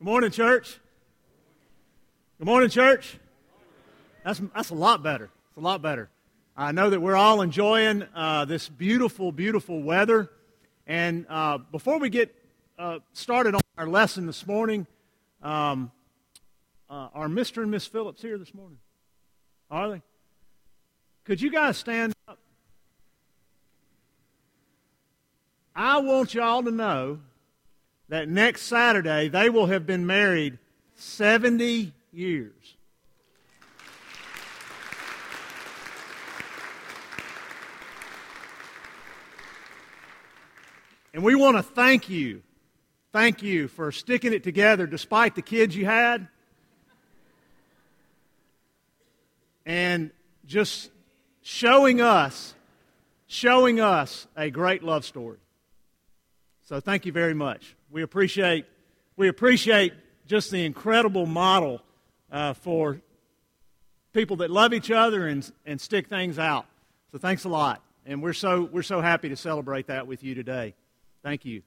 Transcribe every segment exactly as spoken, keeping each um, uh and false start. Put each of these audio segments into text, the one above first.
Good morning, church. Good morning, church. That's, that's a lot better. It's a lot better. I know that we're all enjoying uh, this beautiful, beautiful weather. And uh, before we get uh, started on our lesson this morning, um, uh, are Mister and Miss Phillips here this morning? Are they? Could you guys stand up? I want y'all to know that next Saturday they will have been married seventy years. And we want to thank you. Thank you for sticking it together despite the kids you had. And just showing us, showing us a great love story. So thank you very much. We appreciate, we appreciate just the incredible model uh, for people that love each other and, and stick things out. So thanks a lot. And we're so, we're so happy to celebrate that with you today. Thank you.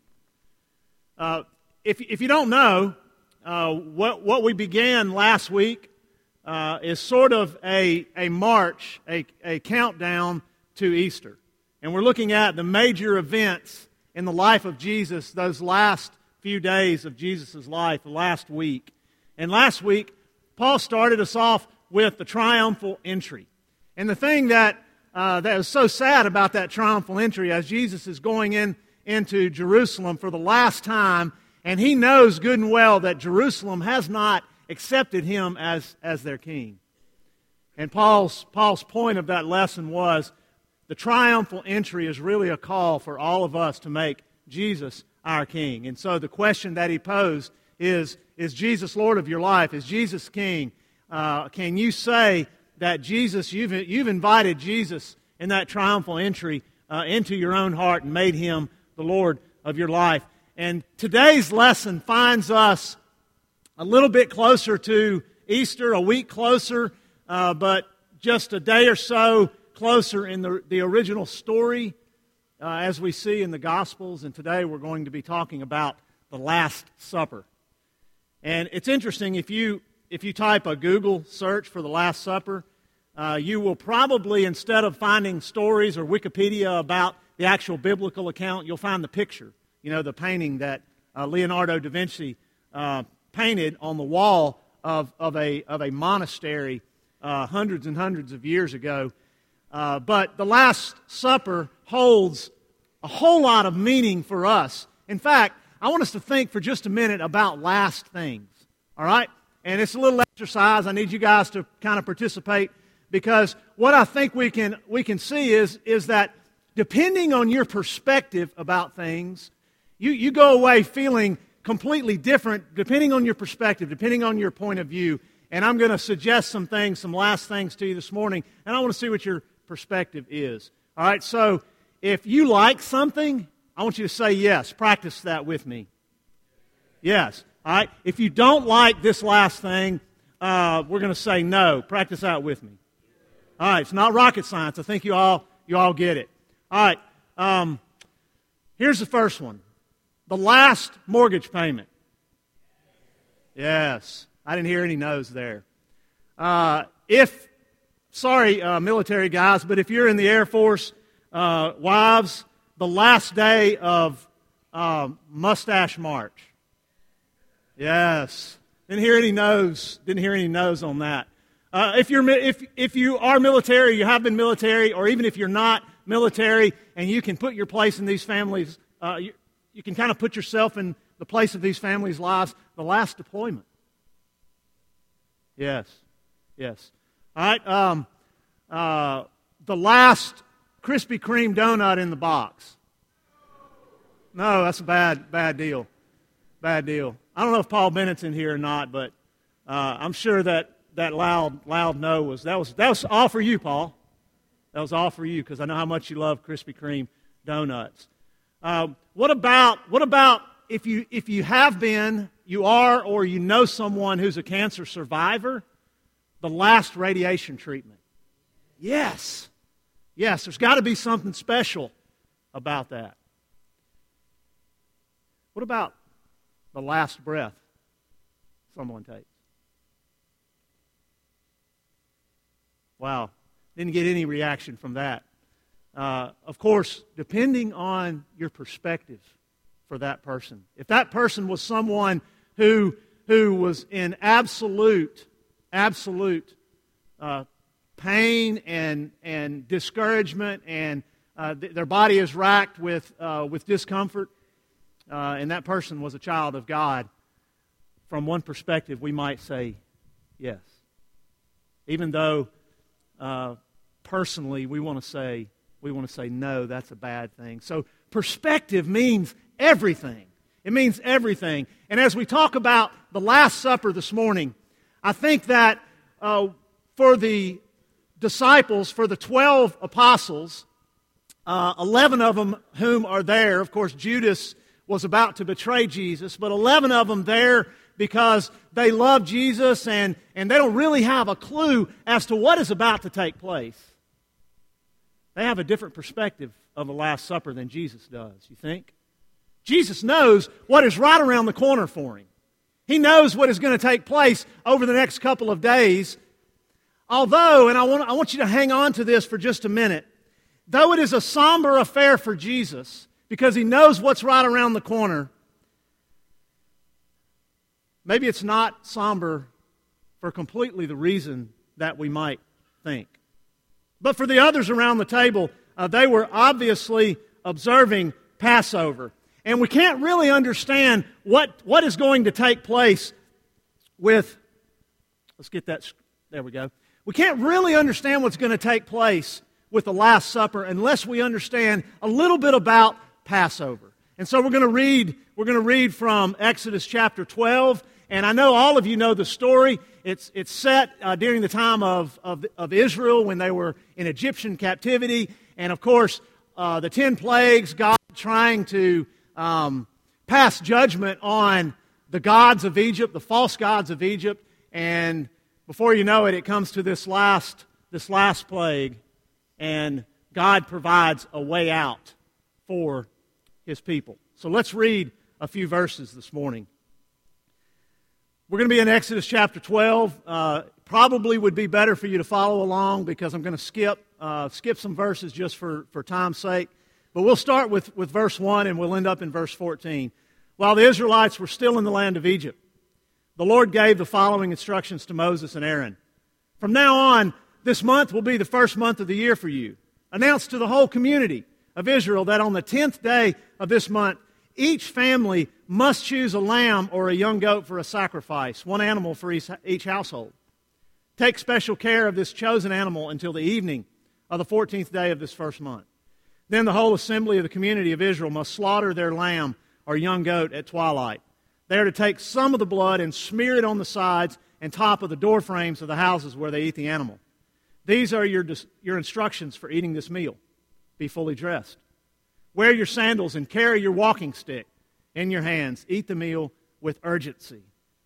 Uh, if, if you don't know, uh, what, what we began last week uh, is sort of a, a march, a, a countdown to Easter. And we're looking at the major events in the life of Jesus, those last few days of Jesus' life, the last week. And last week, Paul started us off with the triumphal entry. And the thing that, uh, that is so sad about that triumphal entry as Jesus is going in into Jerusalem for the last time, and he knows good and well that Jerusalem has not accepted him as, as their king. And Paul's, Paul's point of that lesson was the triumphal entry is really a call for all of us to make Jesus our king. And so the question that he posed is, is Jesus Lord of your life? Is Jesus king? Uh, can you say that Jesus, you've, you've invited Jesus in that triumphal entry uh, into your own heart and made him the Lord of your life? And today's lesson finds us a little bit closer to Easter, a week closer, uh, but just a day or so closer in the, the original story uh, as we see in the Gospels. And today we're going to be talking about the Last Supper. And it's interesting, if you if you type a Google search for the Last Supper, uh, you will probably, instead of finding stories or Wikipedia about the actual biblical account, you'll find the picture, you know, the painting that uh, Leonardo da Vinci uh, painted on the wall of, of, a, of a monastery uh, hundreds and hundreds of years ago. Uh, but the Last Supper holds a whole lot of meaning for us. In fact, I want us to think for just a minute about last things, all right? And it's a little exercise. I need you guys to kind of participate, because what I think we can we can see is, is that depending on your perspective about things, you, you go away feeling completely different depending on your perspective, depending on your point of view. And I'm going to suggest some things, some last things to you this morning, and I want to see what your perspective is. All right, so if you like something, I want you to say yes. Practice that with me. Yes. All right. If you don't like this last thing, uh, we're going to say no. Practice that with me. All right. It's not rocket science. I think you all you all get it. All right. Um, here's the first one. The last mortgage payment. Yes. I didn't hear any no's there. Uh, if Sorry, uh, military guys, but if you're in the Air Force, uh, wives, the last day of uh, Mustache March. Yes. Didn't hear any no's. Didn't hear any no's on that. Uh, if you're if if you are military, you have been military, or even if you're not military, and you can put your place in these families, uh, you, you can kind of put yourself in the place of these families' lives. The last deployment. Yes. Yes. All right, um, uh, the last Krispy Kreme donut in the box. No, that's a bad, bad deal. Bad deal. I don't know if Paul Bennett's in here or not, but uh, I'm sure that that loud, loud no was that was that was all for you, Paul. That was all for you, because I know how much you love Krispy Kreme donuts. Uh, what about what about if you if you have been, you are, or you know someone who's a cancer survivor? The last radiation treatment. Yes. Yes, there's got to be something special about that. What about the last breath? someone takes. Wow. Didn't get any reaction from that. Uh, of course, depending on your perspective for that person. If that person was someone who, who was in absolute, absolute uh, pain and, and discouragement, and uh, th- their body is racked with, uh, with discomfort, uh, and that person was a child of God, from one perspective, we might say yes. Even though uh, personally we want to say we want to say no, that's a bad thing. So perspective means everything. It means everything. And as we talk about the Last Supper this morning, I think that uh, for the disciples, for the twelve apostles, uh, eleven of them whom are there, of course Judas was about to betray Jesus, but eleven of them there because they love Jesus and, and they don't really have a clue as to what is about to take place. They have a different perspective of the Last Supper than Jesus does, you think? Jesus knows what is right around the corner for him. He knows what is going to take place over the next couple of days. Although, and I want, I want you to hang on to this for just a minute, though it is a somber affair for Jesus, because he knows what's right around the corner, maybe it's not somber for completely the reason that we might think. But for the others around the table, uh, they were obviously observing Passover. And we can't really understand what, what is going to take place with, let's get that, there we go. We can't really understand what's going to take place with the Last Supper unless we understand a little bit about Passover. And so we're going to read, we're going to read from Exodus chapter twelve. And I know all of you know the story. It's, it's set uh, during the time of, of, of Israel when they were in Egyptian captivity. And of course, uh, the ten plagues, God trying to um, pass judgment on the gods of Egypt, the false gods of Egypt. And before you know it, it comes to this last, this last plague. And God provides a way out for His people. So let's read a few verses this morning. We're going to be in Exodus chapter twelve. Uh, probably would be better for you to follow along because I'm going to skip uh, skip some verses just for, for time's sake. But we'll start with, with verse one and we'll end up in verse fourteen. While the Israelites were still in the land of Egypt, the Lord gave the following instructions to Moses and Aaron. From now on, this month will be the first month of the year for you. Announce to the whole community of Israel that on the tenth day of this month, each family must choose a lamb or a young goat for a sacrifice, one animal for each, each household. Take special care of this chosen animal until the evening of the fourteenth day of this first month. Then the whole assembly of the community of Israel must slaughter their lamb or young goat at twilight. They are to take some of the blood and smear it on the sides and top of the door frames of the houses where they eat the animal. These are your, your instructions for eating this meal. Be fully dressed. Wear your sandals and carry your walking stick in your hands. Eat the meal with urgency.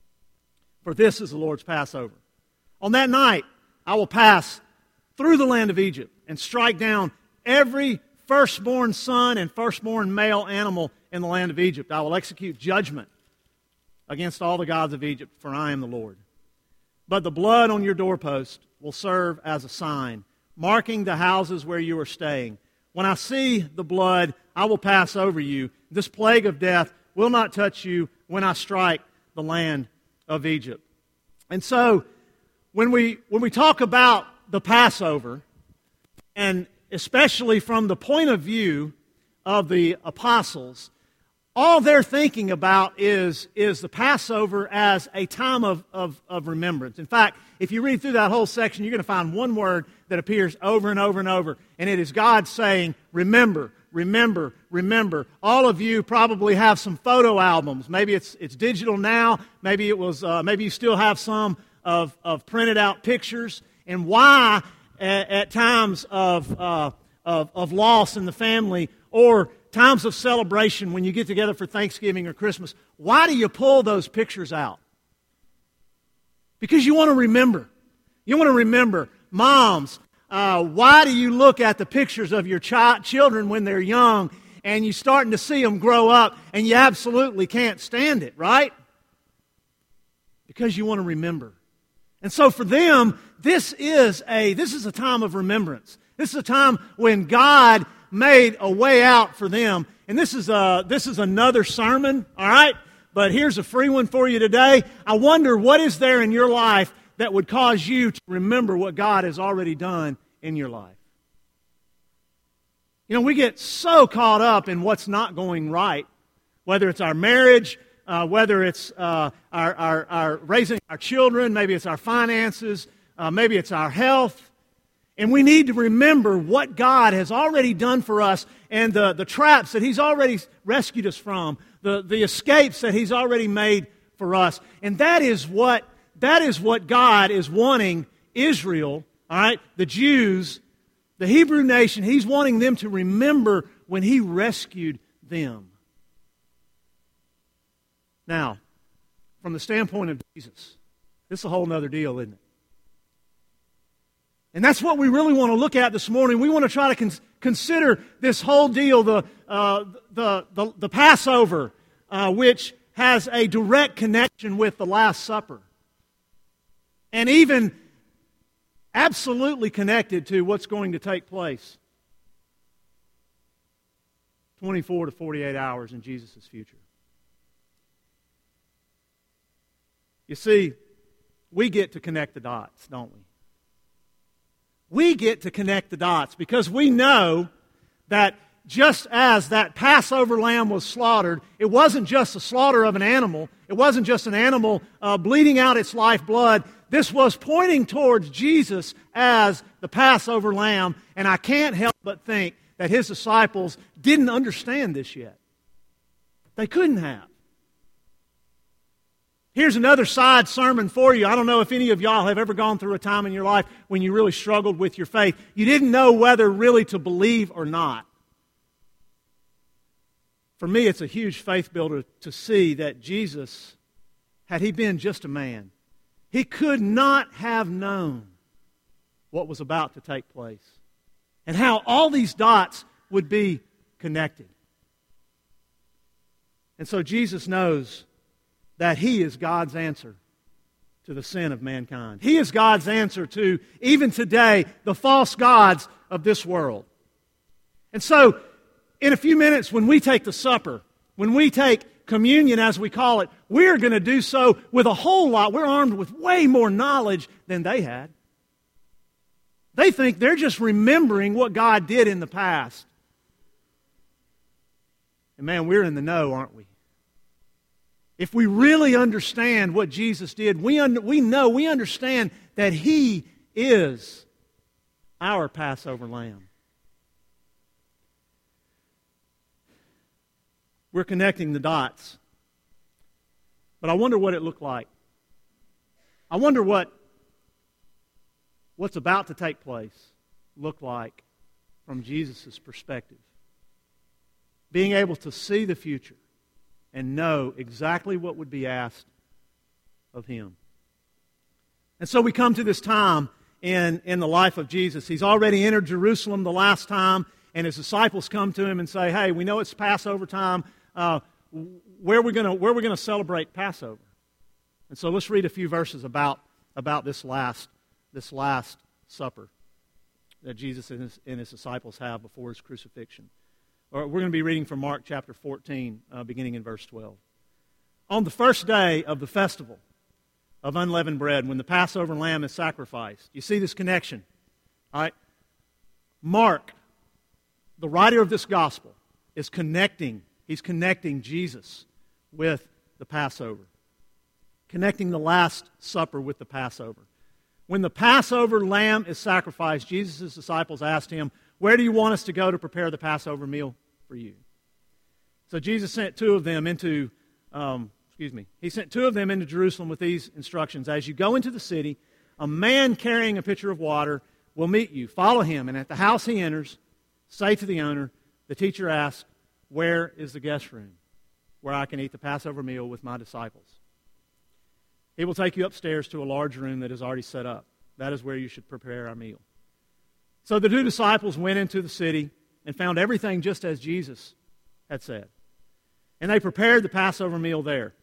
For this is the Lord's Passover. On that night, I will pass through the land of Egypt and strike down every firstborn son and firstborn male animal in the land of Egypt. I will execute judgment against all the gods of Egypt, for I am the Lord. But the blood on your doorpost will serve as a sign, marking the houses where you are staying. When I see the blood, I will pass over you. This plague of death will not touch you when I strike the land of Egypt. And so, when we when we talk about the Passover, and especially from the point of view of the apostles, all they're thinking about is, is the Passover as a time of, of, of remembrance. In fact, if you read through that whole section, you're going to find one word that appears over and over and over, and it is God saying, remember, remember, remember. All of you probably have some photo albums. Maybe it's it's digital now. Maybe it was. Uh, maybe you still have some of, of printed out pictures. And why, at, at times of, uh, of of loss in the family or times of celebration when you get together for Thanksgiving or Christmas, why do you pull those pictures out? Because you want to remember. You want to remember. Moms, uh, why do you look at the pictures of your chi- children when they're young and you're starting to see them grow up and you absolutely can't stand it, right? because you want to remember. And so for them, this is a this is a time of remembrance. This is a time when God made a way out for them. And this is a, this is another sermon, all right? But here's a free one for you today. I wonder what is there in your life that would cause you to remember what God has already done in your life. You know, we get so caught up in what's not going right, whether it's our marriage, uh, whether it's uh, our, our, our raising our children, maybe it's our finances, uh, maybe it's our health. And we need to remember what God has already done for us and the, the traps that He's already rescued us from, the, the escapes that He's already made for us. And that is what that is what God is wanting Israel, all right, the Jews, the Hebrew nation, He's wanting them to remember when He rescued them. Now, from the standpoint of Jesus, this is a whole other deal, isn't it? And that's what we really want to look at this morning. We want to try to con- consider this whole deal, the, uh, the, the, the Passover, uh, which has a direct connection with the Last Supper. And even absolutely connected to what's going to take place twenty-four to forty-eight hours in Jesus' future. You see, we get to connect the dots, don't we? We get to connect the dots because we know that just as that Passover lamb was slaughtered, it wasn't just the slaughter of an animal. It wasn't just an animal uh, bleeding out its lifeblood. This was pointing towards Jesus as the Passover lamb, and I can't help but think that His disciples didn't understand this yet. They couldn't have. Here's another side sermon for you. I don't know if any of y'all have ever gone through a time in your life when you really struggled with your faith. You didn't know whether really to believe or not. For me, it's a huge faith builder to see that Jesus, had He been just a man, He could not have known what was about to take place and how all these dots would be connected. And so Jesus knows that He is God's answer to the sin of mankind. He is God's answer to, even today, the false gods of this world. And so, in a few minutes, when we take the supper, when we take communion as we call it, we're going to do so with a whole lot. We're armed with way more knowledge than they had. They think they're just remembering what God did in the past. And man, we're in the know, aren't we? If we really understand what Jesus did, we, un- we know, we understand that He is our Passover lamb. We're connecting the dots. But I wonder what it looked like. I wonder what what's about to take place looked like from Jesus' perspective. Being able to see the future and know exactly what would be asked of Him. And so we come to this time in, in the life of Jesus. He's already entered Jerusalem the last time, and His disciples come to Him and say, hey, we know it's Passover time. Uh, where are we going where are we going to celebrate Passover? And so let's read a few verses about, about this last this last supper that Jesus and his, and his disciples have before His crucifixion. Or we're going to be reading from Mark chapter fourteen, uh, beginning in verse twelve. On the first day of the festival of unleavened bread, when the Passover lamb is sacrificed, you see this connection. All right? Mark, the writer of this gospel, is connecting, he's connecting Jesus with the Passover. Connecting the Last Supper with the Passover. When the Passover lamb is sacrificed, Jesus' disciples asked Him, where do you want us to go to prepare the Passover meal for you? So Jesus sent two of them into, um, excuse me, He sent two of them into Jerusalem with these instructions. As you go into the city, a man carrying a pitcher of water will meet you. Follow him, and at the house he enters, say to the owner, the teacher asks, where is the guest room where I can eat the Passover meal with my disciples? He will take you upstairs to a large room that is already set up. That is where you should prepare our meal. So the two disciples went into the city and found everything just as Jesus had said. And they prepared the Passover meal there.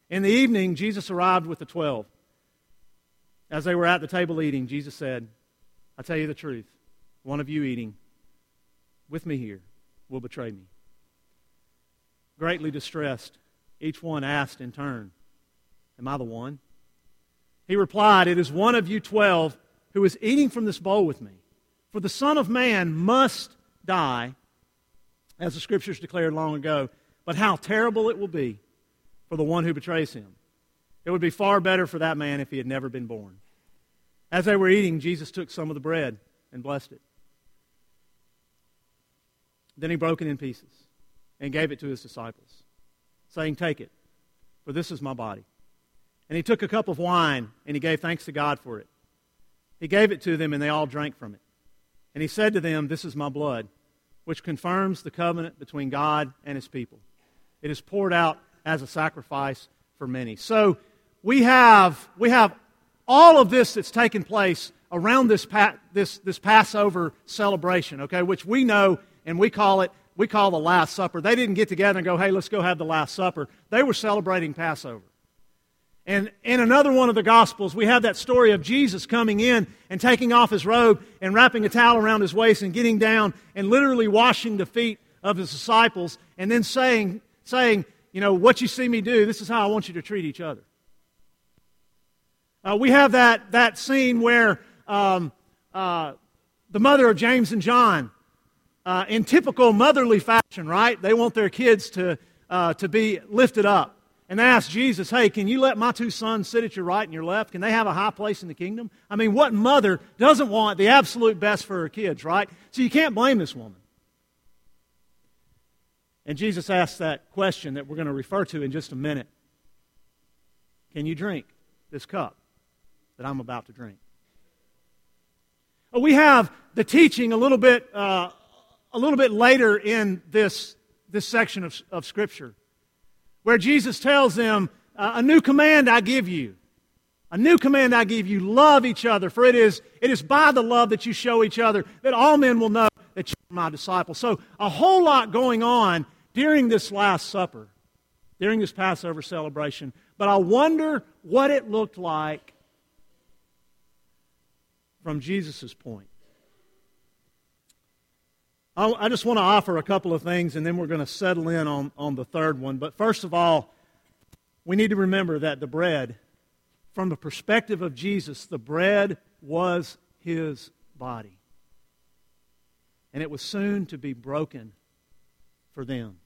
In the evening, Jesus arrived with the twelve. As they were at the table eating, Jesus said, I tell you the truth, one of you eating with me here will betray me. Greatly distressed, each one asked in turn, am I the one? He replied, it is one of you twelve who is eating from this bowl with me. For the Son of Man must die, as the Scriptures declared long ago, but how terrible it will be for the one who betrays him. It would be far better for that man if he had never been born. As they were eating, Jesus took some of the bread and blessed it. Then he broke it in pieces and gave it to his disciples, saying, take it, for this is my body. And he took a cup of wine, and he gave thanks to God for it. He gave it to them, and they all drank from it. And he said to them, this is my blood, which confirms the covenant between God and his people. It is poured out as a sacrifice for many. So we have we have all of this that's taken place around this pa- this this Passover celebration, okay, which we know and we call it we call the Last Supper. They didn't get together and go, hey, let's go have the Last Supper. They were celebrating Passover. And in another one of the Gospels, we have that story of Jesus coming in and taking off his robe and wrapping a towel around his waist and getting down and literally washing the feet of his disciples and then saying, saying, you know, what you see me do, this is how I want you to treat each other. Uh, we have that, that scene where um, uh, the mother of James and John, uh, in typical motherly fashion, right? They want their kids to, uh, to be lifted up. And they asked Jesus, hey, can you let my two sons sit at your right and your left? Can they have a high place in the kingdom? I mean, what mother doesn't want the absolute best for her kids, right? So you can't blame this woman. And Jesus asked that question that we're going to refer to in just a minute. Can you drink this cup that I'm about to drink? Well, we have the teaching a little bit, uh, a little bit later in this, this section of, of Scripture, where Jesus tells them, uh, a new command I give you. A new command I give you, love each other, for it is, it is by the love that you show each other that all men will know that you are my disciples. So a whole lot going on during this Last Supper, during this Passover celebration. But I wonder what it looked like from Jesus' point. I just want to offer a couple of things, and then we're going to settle in on, on the third one. But first of all, we need to remember that the bread, from the perspective of Jesus, the bread was his body. And it was soon to be broken for them.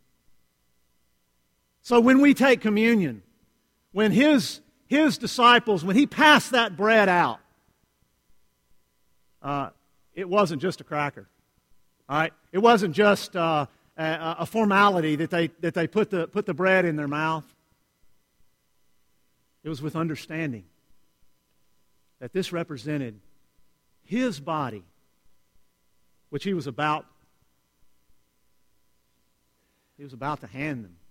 So when we take communion, when his, his disciples, when he passed that bread out, uh, it wasn't just a cracker. All right? It wasn't just uh, a, a formality that they that they put the put the bread in their mouth. It was with understanding that this represented his body, which he was about he was about to hand them.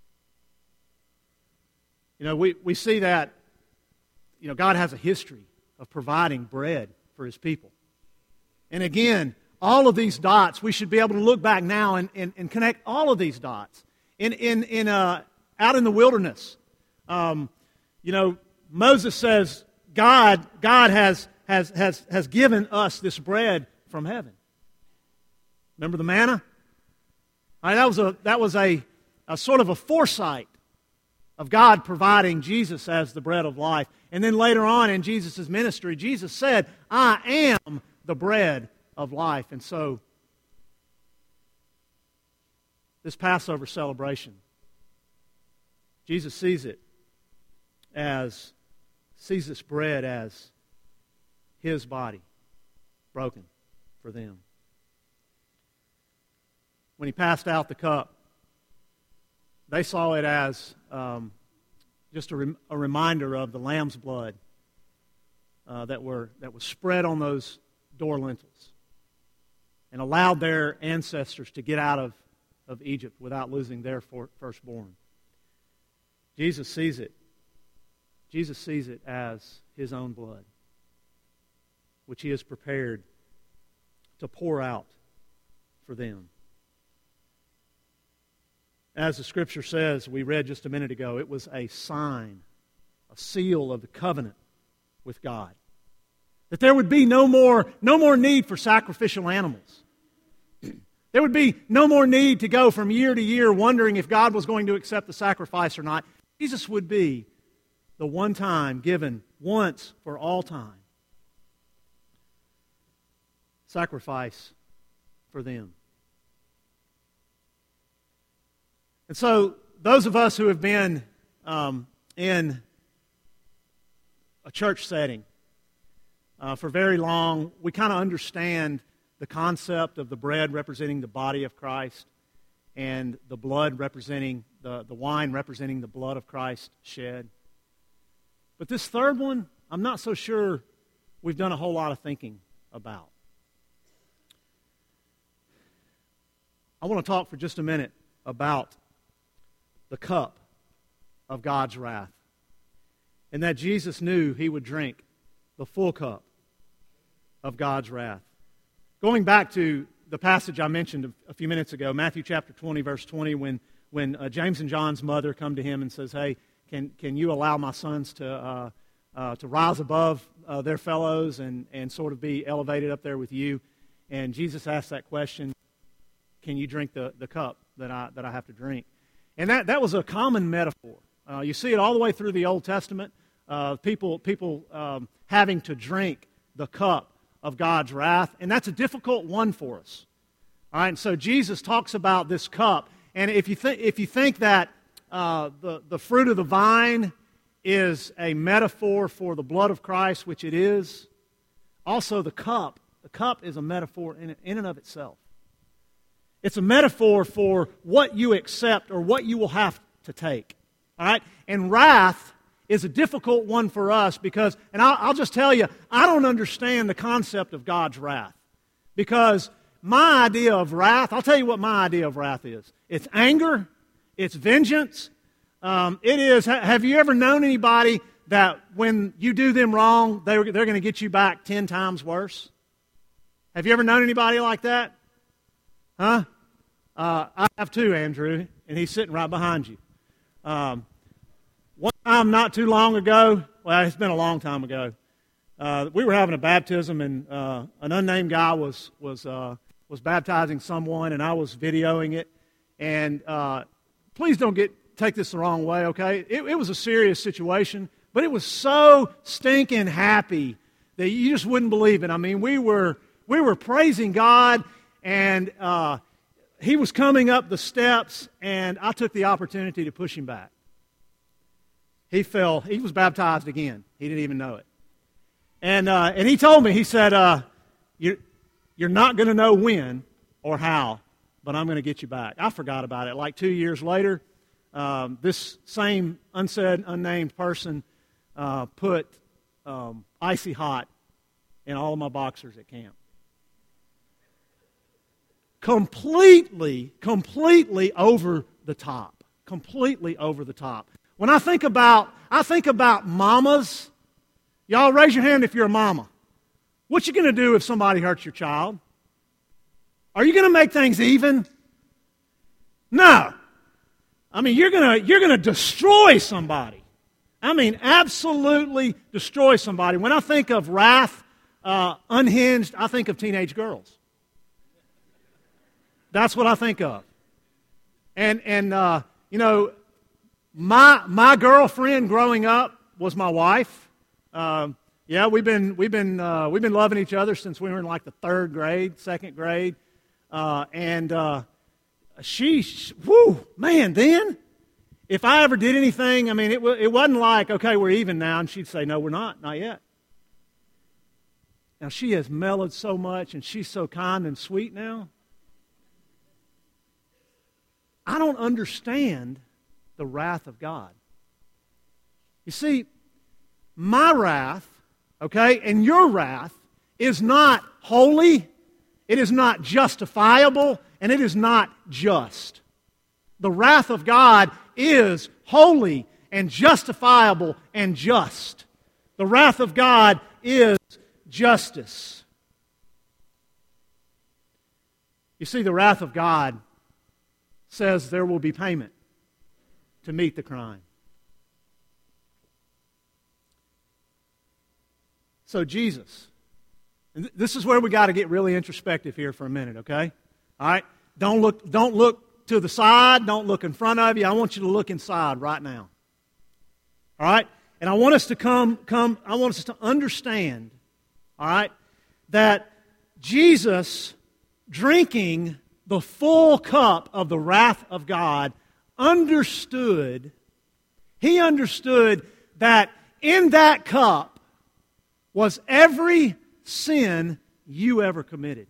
You know, we, we see that, you know, God has a history of providing bread for his people. And again, all of these dots, we should be able to look back now and, and, and connect all of these dots. In, in, in, uh, out in the wilderness, um, you know, Moses says, God, God has, has, has, has given us this bread from heaven. Remember the manna? All right, that was, a, that was a, a sort of a foresight of God providing Jesus as the bread of life. And then later on in Jesus' ministry, Jesus said, I am the bread of life. And so, this Passover celebration, Jesus sees it as, sees this bread as his body broken for them. When he passed out the cup, they saw it as um, just a, rem- a reminder of the lamb's blood uh, that were that was spread on those door lintels and allowed their ancestors to get out of, of Egypt without losing their for, firstborn. Jesus sees it. Jesus sees it as his own blood, which he has prepared to pour out for them. As the Scripture says, we read just a minute ago, it was a sign, a seal of the covenant with God. That there would be no more, no more need for sacrificial animals. There would be no more need to go from year to year wondering if God was going to accept the sacrifice or not. Jesus would be the one time given once for all time sacrifice for them. And so those of us who have been um, in a church setting uh, for very long, we kind of understand the concept of the bread representing the body of Christ and the blood representing, the, the wine representing the blood of Christ shed. But this third one, I'm not so sure we've done a whole lot of thinking about. I want to talk for just a minute about the cup of God's wrath, and that Jesus knew He would drink the full cup of God's wrath. Going back to the passage I mentioned a few minutes ago, Matthew chapter twenty, verse twenty, when, when uh, James and John's mother come to Him and says, hey, can, can you allow my sons to, uh, uh, to rise above uh, their fellows and, and sort of be elevated up there with you? And Jesus asked that question, can you drink the, the cup that I, that I have to drink? And that, that was a common metaphor. Uh, you see it all the way through the Old Testament, uh, people, people um, having to drink the cup of God's wrath, and that's a difficult one for us. All right, and so Jesus talks about this cup, and if you, th- if you think that uh, the, the fruit of the vine is a metaphor for the blood of Christ, which it is, also the cup, the cup is a metaphor in, in and of itself. It's a metaphor for what you accept or what you will have to take. All right? And wrath is a difficult one for us because, and I'll, I'll just tell you, I don't understand the concept of God's wrath. Because my idea of wrath, I'll tell you what my idea of wrath is. It's anger. It's vengeance. Um, it is, have you ever known anybody that when you do them wrong, they're, they're going to get you back ten times worse? Have you ever known anybody like that? Huh? Uh, I have too, Andrew, and he's sitting right behind you. Um, one time not too long ago, well, it's been a long time ago, uh, we were having a baptism, and uh, an unnamed guy was was uh, was baptizing someone, and I was videoing it. And uh, please don't get take this the wrong way, okay? It, it was a serious situation, but it was so stinking happy that you just wouldn't believe it. I mean, we were we were praising God. And uh, he was coming up the steps, and I took the opportunity to push him back. He fell. He was baptized again. He didn't even know it. And uh, and he told me, he said, uh, you're, you're not going to know when or how, but I'm going to get you back. I forgot about it. Like two years later, um, this same unsaid, unnamed person uh, put um, icy hot in all of my boxers at camp. Completely, completely over the top. Completely over the top. When I think about, I think about mamas. Y'all raise your hand if you're a mama. What you going to do if somebody hurts your child? Are you going to make things even? No. I mean, you're going to you're going to destroy somebody. I mean, absolutely destroy somebody. When I think of wrath, uh, unhinged, I think of teenage girls. That's what I think of. And, and uh, you know, my my girlfriend growing up was my wife. Uh, yeah, we've been we've been uh, we've been loving each other since we were in like the third grade, second grade, uh, and uh, she, whoo, man. Then, if I ever did anything, I mean, it it wasn't like, okay, we're even now, and she'd say, no, we're not, not yet. Now she has mellowed so much, and she's so kind and sweet now. I don't understand the wrath of God. You see, my wrath, okay, and your wrath is not holy, it is not justifiable, and it is not just. The wrath of God is holy and justifiable and just. The wrath of God is justice. You see, the wrath of God says there will be payment to meet the crime. So Jesus, and this is where we got to get really introspective here for a minute, okay? All right? Don't look, don't look to the side. Don't look in front of you. I want you to look inside right now. All right? And I want us to come, come, I want us to understand, all right, that Jesus drinking the full cup of the wrath of God understood, he understood that in that cup was every sin you ever committed.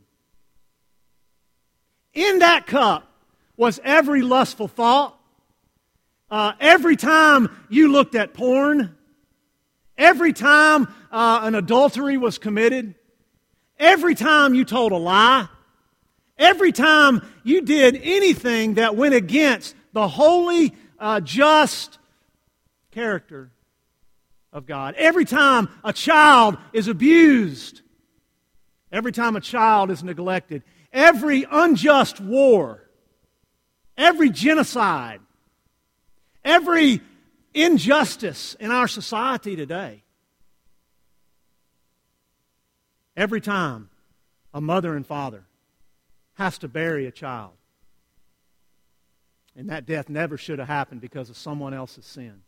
In that cup was every lustful thought, uh, every time you looked at porn, every time uh, an adultery was committed, every time you told a lie, every time you did anything that went against the holy, uh, just character of God. Every time a child is abused, every time a child is neglected, every unjust war, every genocide, every injustice in our society today, every time a mother and father has to bury a child, and that death never should have happened because of someone else's sin,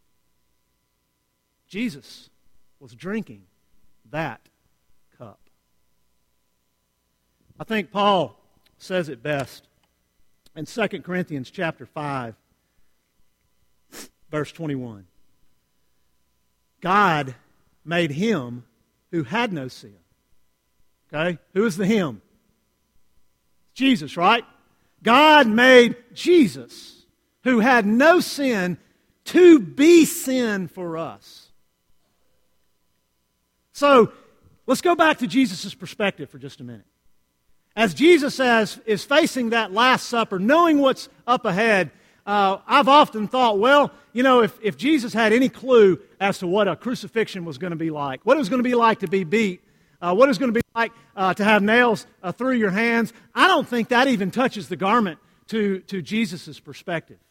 Jesus was drinking that cup. I think Paul says it best in Second Corinthians chapter five, verse twenty-one. God made him who had no sin. Okay? Who is the him? Jesus, right? God made Jesus, who had no sin, to be sin for us. So, let's go back to Jesus' perspective for just a minute. As Jesus has, is facing that Last Supper, knowing what's up ahead, uh, I've often thought, well, you know, if, if Jesus had any clue as to what a crucifixion was going to be like, what it was going to be like to be beat, uh, what it was going to be like uh, to have nails uh, through your hands, I don't think that even touches the garment to, to Jesus' perspective.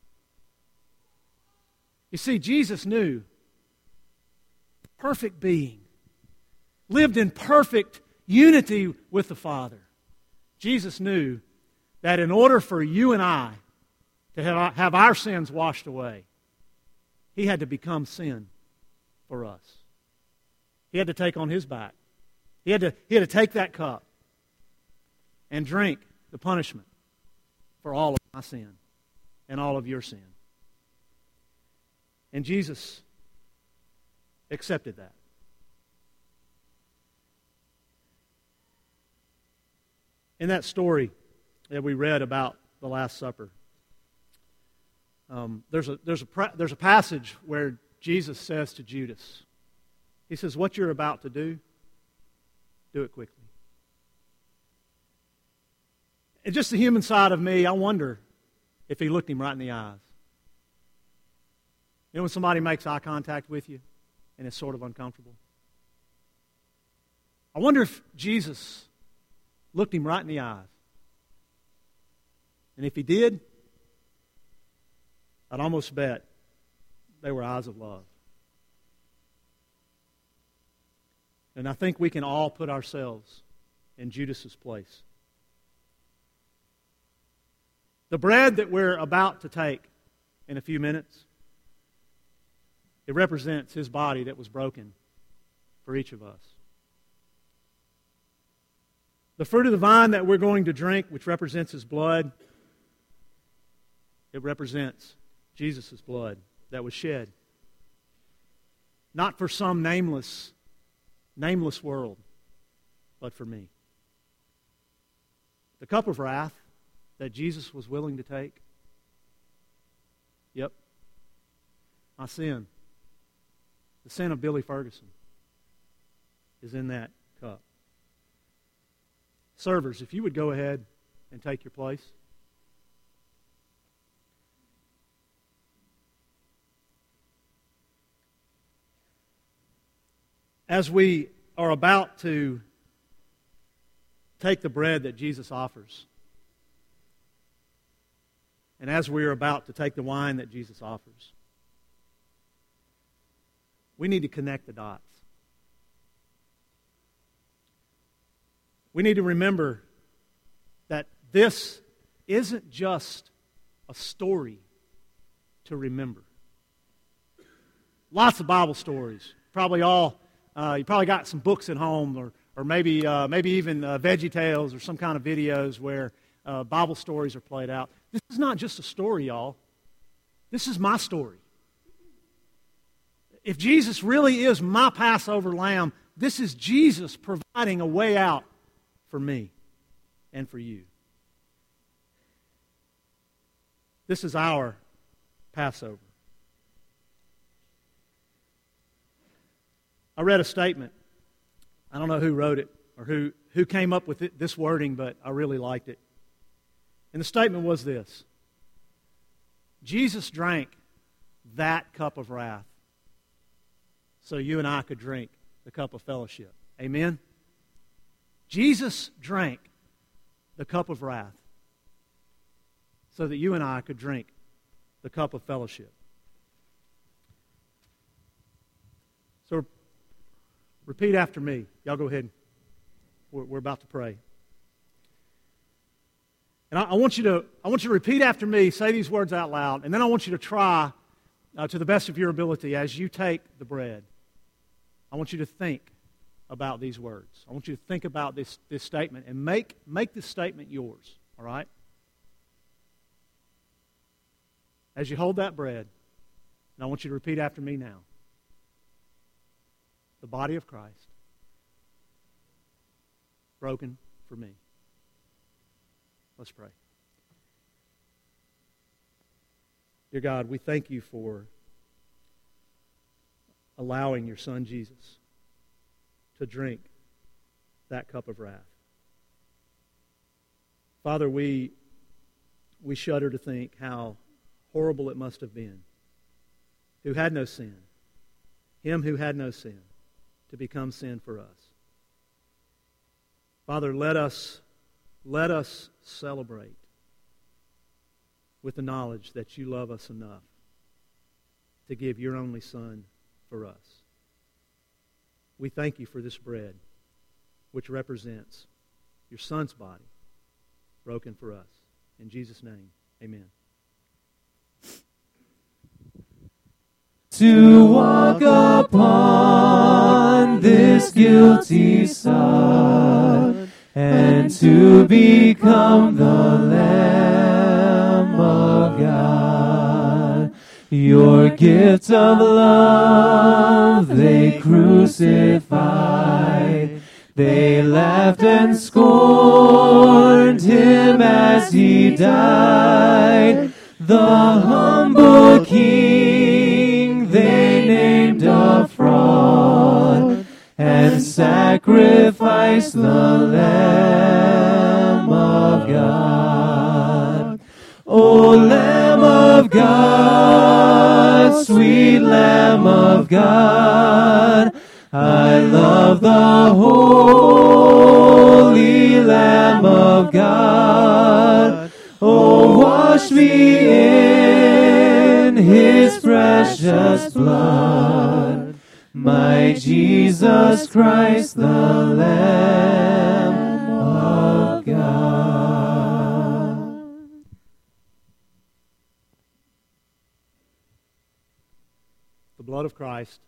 You see, Jesus knew, perfect being, lived in perfect unity with the Father. Jesus knew that in order for you and I to have our sins washed away, He had to become sin for us. He had to take on His back. He had to, he had to take that cup and drink the punishment for all of my sin and all of your sin. And Jesus accepted that. In that story that we read about the Last Supper, um, there's a there's a there's a passage where Jesus says to Judas, He says, "What you're about to do, do it quickly." And just the human side of me, I wonder if He looked him right in the eyes. You know when somebody makes eye contact with you and it's sort of uncomfortable? I wonder if Jesus looked him right in the eyes. And if He did, I'd almost bet they were eyes of love. And I think we can all put ourselves in Judas's place. The bread that we're about to take in a few minutes, it represents His body that was broken for each of us. The fruit of the vine that we're going to drink, which represents His blood, it represents Jesus' blood that was shed. Not for some nameless, nameless world, but for me. The cup of wrath that Jesus was willing to take, yep, my sin, the sin of Billy Ferguson, is in that cup. Servers, if you would go ahead and take your place. As we are about to take the bread that Jesus offers, and as we are about to take the wine that Jesus offers, we need to connect the dots. We need to remember that this isn't just a story to remember. Lots of Bible stories. Probably all, uh, you probably got some books at home, or or maybe uh, maybe even uh, Veggie Tales or some kind of videos where uh, Bible stories are played out. This is not just a story, y'all. This is my story. If Jesus really is my Passover lamb, this is Jesus providing a way out for me and for you. This is our Passover. I read a statement. I don't know who wrote it or who, who came up with it, this wording, but I really liked it. And the statement was this: Jesus drank that cup of wrath so you and I could drink the cup of fellowship. Amen? Jesus drank the cup of wrath so that you and I could drink the cup of fellowship. So repeat after me. Y'all go ahead. We're, we're about to pray. And I, I want you to I want you to repeat after me, say these words out loud, and then I want you to try uh, to the best of your ability as you take the bread. I want you to think about these words. I want you to think about this, this statement and make, make this statement yours, all right? As you hold that bread, and I want you to repeat after me now. The body of Christ, broken for me. Let's pray. Dear God, we thank you for allowing your Son Jesus to drink that cup of wrath. Father, we, we shudder to think how horrible it must have been, who had no sin, him who had no sin, to become sin for us. Father, let us, let us celebrate with the knowledge that you love us enough to give your only Son for us. We thank you for this bread, which represents your Son's body, broken for us. In Jesus' name, amen. To walk upon this guilty sod, and to become the Lamb of God. Your gift of love they crucified. They laughed and scorned him as he died. The humble King they named a fraud, and sacrificed the Lamb of God. O Lamb of God, sweet Lamb of God, I love the holy Lamb of God. Oh, wash me in his precious blood, my Jesus Christ, the Lamb of God. The blood of Christ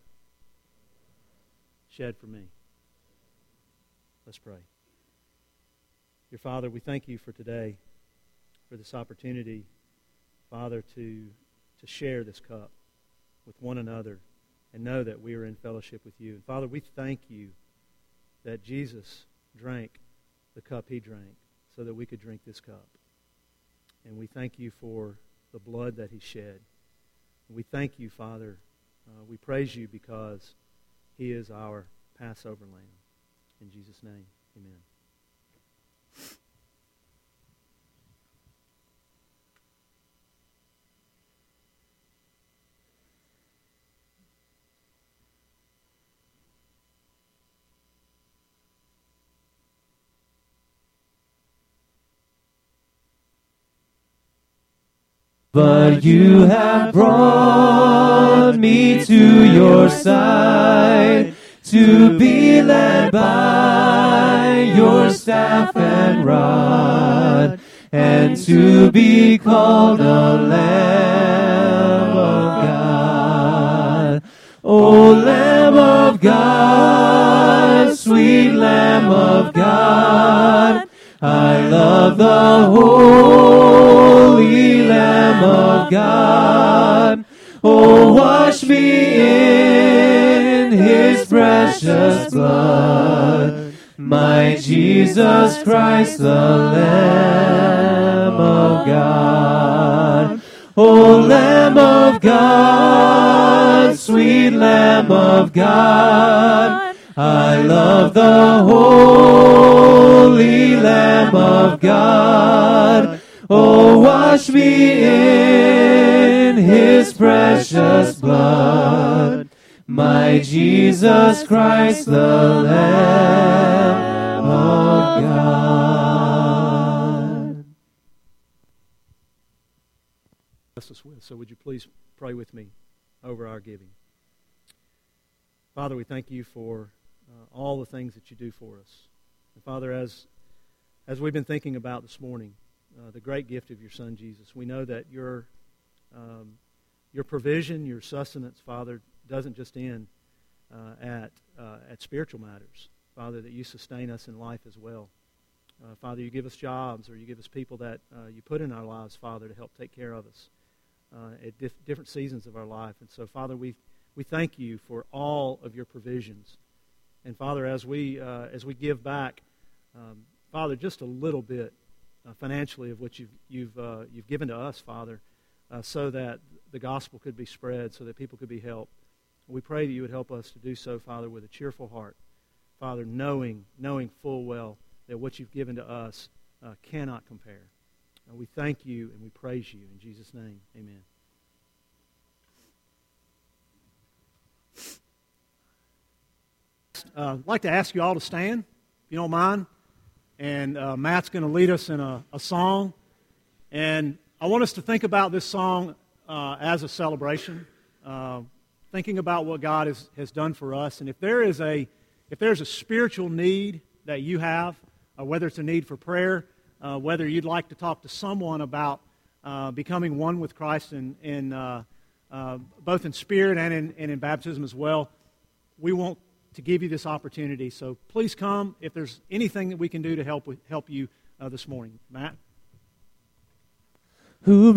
shed for me. Let's pray. Dear Father, we thank you for today, for this opportunity, Father, to, to share this cup with one another and know that we are in fellowship with you. And Father, we thank you that Jesus drank the cup he drank so that we could drink this cup. And we thank you for the blood that he shed. And we thank you, Father. Uh, we praise you because he is our Passover lamb. In Jesus' name, amen. but you have brought me to your side to be led by your staff and rod, and to be called a Lamb of God. O Lamb of God, sweet Lamb of God, I love the holy Lamb of God. Oh, wash me in his precious blood, my Jesus Christ, the Lamb of God. O Lamb of God, sweet Lamb of God, I love the holy Lamb of God. Oh, wash me in his precious blood, my Jesus Christ, the Lamb of God. Bless us with. So would you please pray with me over our giving. Father, we thank you for uh, all the things that you do for us. And Father, as as we've been thinking about this morning, uh, the great gift of your Son, Jesus, we know that your um, your provision, your sustenance, Father, doesn't just end uh, at uh, at spiritual matters. Father, that you sustain us in life as well. Uh, Father, you give us jobs, or you give us people that uh, you put in our lives, Father, to help take care of us uh, at dif- different seasons of our life. And so, Father, we we thank you for all of your provisions. And Father, as we uh, as we give back, um, Father, just a little bit uh, financially of what you've you've uh, you've given to us, Father, uh, so that the gospel could be spread, so that people could be helped. We pray that you would help us to do so, Father, with a cheerful heart, Father, knowing knowing full well that what you've given to us uh, cannot compare. And we thank you and we praise you in Jesus' name. Amen. Uh, I'd like to ask you all to stand, if you don't mind. And uh, Matt's going to lead us in a, a song. And I want us to think about this song uh, as a celebration, uh, thinking about what God has, has done for us. And if there is a if there's a spiritual need that you have, uh, whether it's a need for prayer, uh, whether you'd like to talk to someone about uh, becoming one with Christ in, in uh, uh, both in spirit and in, and in baptism as well, we want to give you this opportunity. So please come if there's anything that we can do to help with, help you uh, this morning. Matt? Who